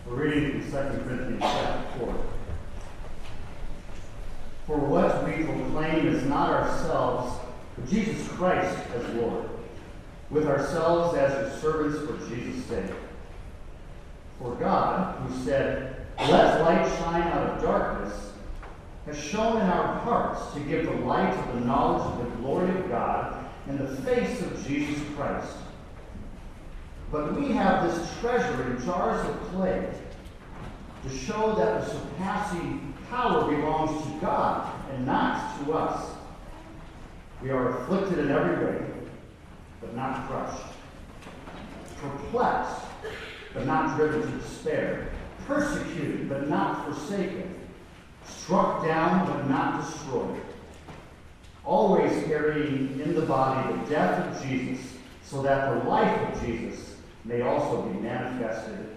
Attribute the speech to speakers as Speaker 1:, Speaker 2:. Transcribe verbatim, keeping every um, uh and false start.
Speaker 1: We're reading from Second Corinthians chapter four. For what we proclaim is not ourselves, but Jesus Christ as Lord, with ourselves as your servants for Jesus' sake. For God, who said, "Let light shine out of darkness," has shone in our hearts to give the light of the knowledge of the glory of God in the face of Jesus Christ. But we have this treasure in jars of clay to show that the surpassing power belongs to God and not to us. We are afflicted in every way, but not crushed. Perplexed, but not driven to despair. Persecuted, but not forsaken. Struck down, but not destroyed. Always carrying in the body the death of Jesus, so that the life of Jesus may also be manifested